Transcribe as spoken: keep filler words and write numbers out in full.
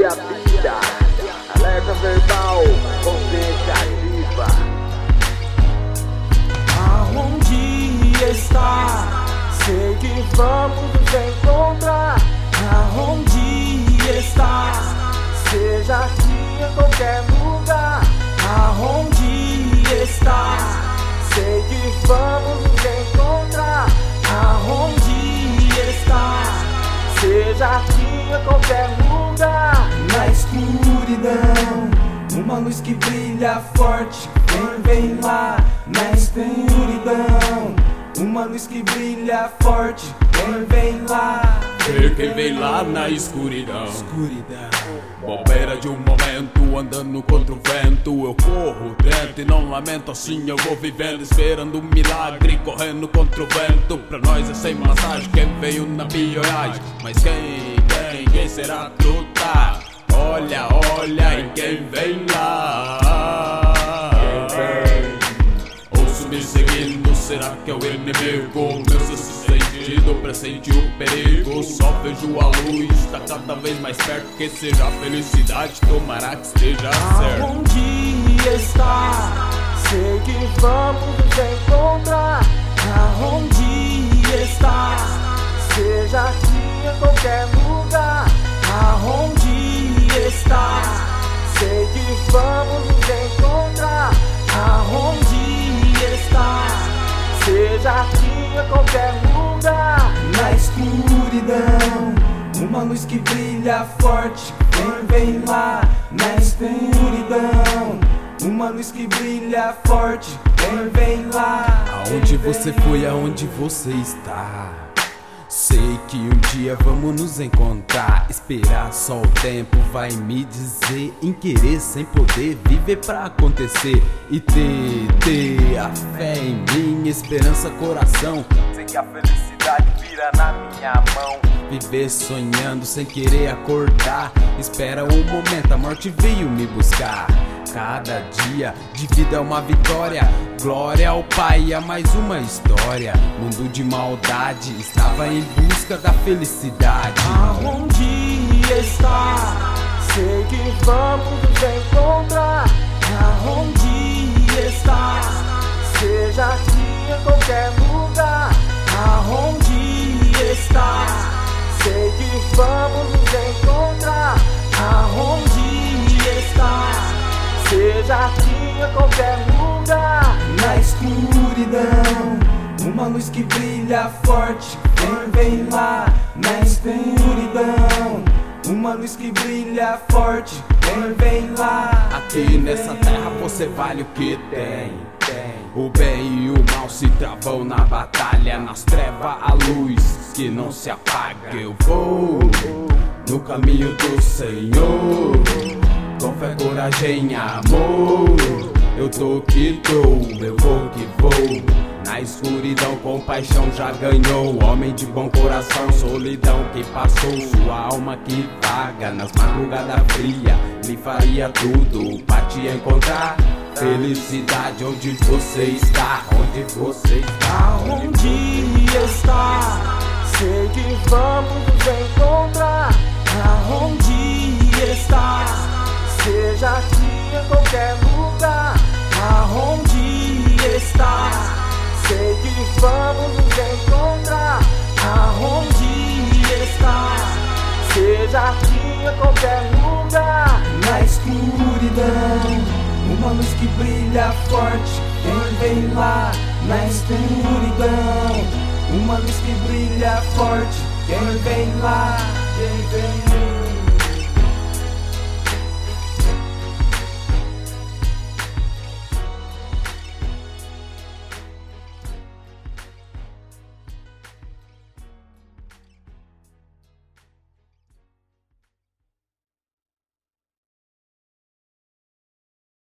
a vida. Alerta verbal, consciência ativa. Aonde está? Sei que vamos nos encontrar. Aonde está? Seja aqui em qualquer lugar. Aonde está? Sei que vamos nos encontrar. Aonde está? Seja aqui em qualquer lugar. Na escuridão, uma luz que brilha forte. Vem, vem lá. Na escuridão, uma luz que brilha forte. Vem, vem lá. Ver quem vem lá na escuridão. Escuridão. Bobeira de um momento, andando contra o vento. Eu corro, tento e não lamento. Assim eu vou vivendo, esperando um milagre, correndo contra o vento. Pra nós é sem massagem, quem veio na pioragem. Mas quem, quem, quem será tu tá? Olha, olha em quem vem lá. Ouço me seguindo, será que é o inimigo? Meu sexto sentido pressente o perigo. Só vejo a luz, tá cada vez mais perto. Que seja a felicidade, tomara que esteja certo. Aonde está? Sei que vamos nos encontrar. Aonde está? Seja aqui em qualquer lugar. Aonde está? Sei que vamos nos encontrar. Aonde está? Seja aqui em qualquer lugar. Na escuridão, uma luz que brilha forte. Vem, vem lá. Na escuridão, uma luz que brilha forte. Vem, vem lá. Aonde você foi, aonde você está? Sei que um dia vamos nos encontrar. Esperar só o tempo vai me dizer. Em querer sem poder, viver pra acontecer. E ter, ter a fé em mim, esperança, coração. Sei que a felicidade vira na minha mão. Viver sonhando sem querer acordar. Espera um momento, a morte veio me buscar. Cada dia de vida é uma vitória. Glória ao Pai, a mais uma história. Mundo de maldade, estava em busca da felicidade. Aonde está? Sei que vamos nos encontrar. Aonde está? Seja aqui em qualquer lugar. Aonde está? Sei que vamos nos encontrar. Aonde está? Seja aqui em qualquer lugar. Na escuridão, uma luz que brilha forte. Vem, vem lá. Na escuridão, uma luz que brilha forte. Vem, vem lá. Aqui nessa terra você vale o que tem. O bem e o mal se travam na batalha. Nas trevas a luz que não se apaga. Eu vou no caminho do Senhor, com fé, coragem e amor. Eu tô que tô, eu vou que vou. Na escuridão com paixão já ganhou. Homem de bom coração, solidão que passou. Sua alma que vaga nas madrugadas frias. Me faria tudo pra te encontrar. Felicidade onde você está. Onde você está. Aonde está? Sei que vamos nos encontrar. Aonde está? Seja aqui em qualquer lugar. Aonde está? Sei que vamos nos encontrar. Aonde está? Seja aqui em qualquer lugar. Na escuridão, uma luz que brilha forte. Vem, vem lá. Na escuridão, uma luz que brilha forte. Vem, vem lá. Vem, vem lá.